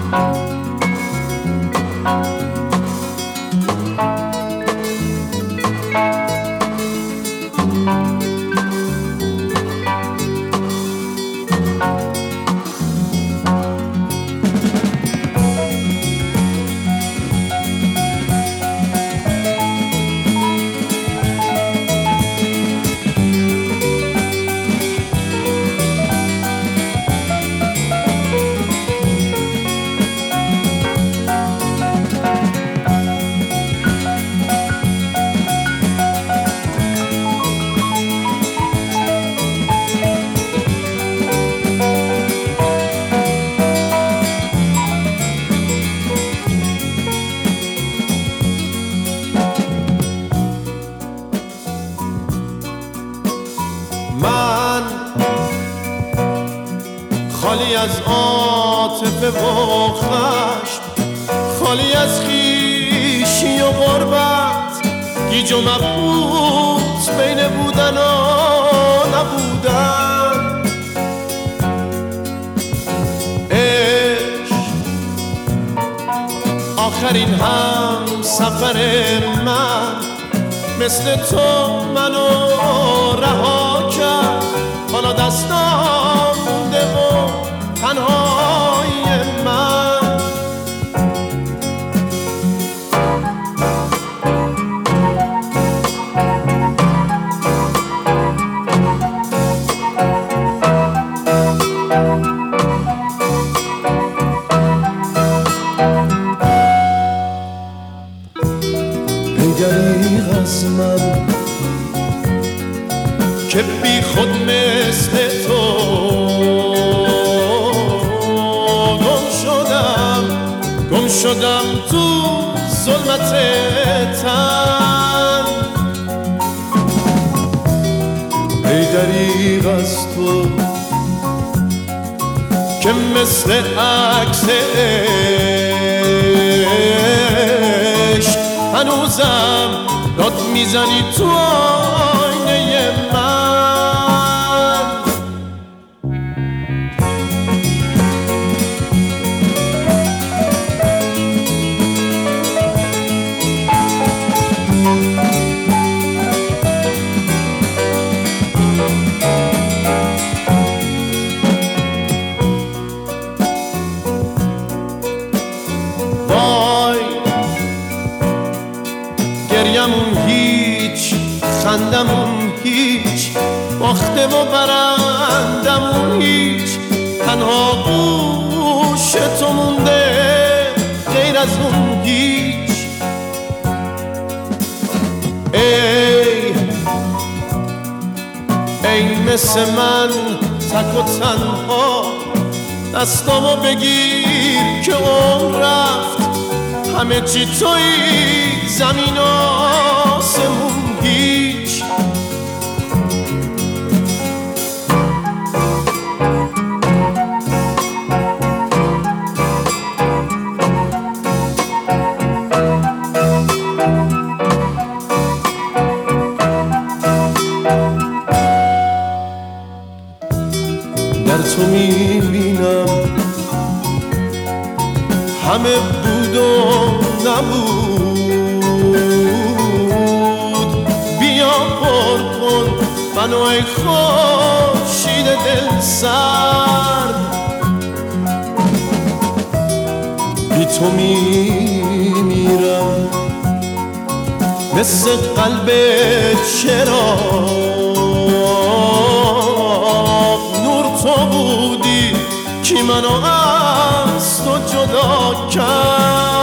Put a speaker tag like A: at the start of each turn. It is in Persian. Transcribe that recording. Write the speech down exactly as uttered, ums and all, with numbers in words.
A: خالی از عاطفه و خشم، خالی از خویشی و غربت، گیج و مبهوت بین بودن و نبودن. عشق آخرین هم سفر من، مثل تو منو رها کرد. حالا دستام مونده و تنهای من. ای دریغ از من که بی خود مثل تو گم شدم، گم شدم تو ظلمت تن. ای دریغ از تو که مثل عکس عشق هنوزم داد میزنی تو آینه من. وای گریمون هیچ، خندمون هیچ، باخته و برندمون هیچ. تنها گوش تو مونده غیر از اون هیچ. ای ای مثل من تک و تنها، دستامو بگیر که عمر رفت. همه چی تویی، زمین و آسمون هیچ. در تو میبینم همه بود و نبود. بیا پر کن منو ای خورشید دل سرد. بی تو میمیرم مثل قلب چراغ. نور تو بودی که منو از تو جدا کرد.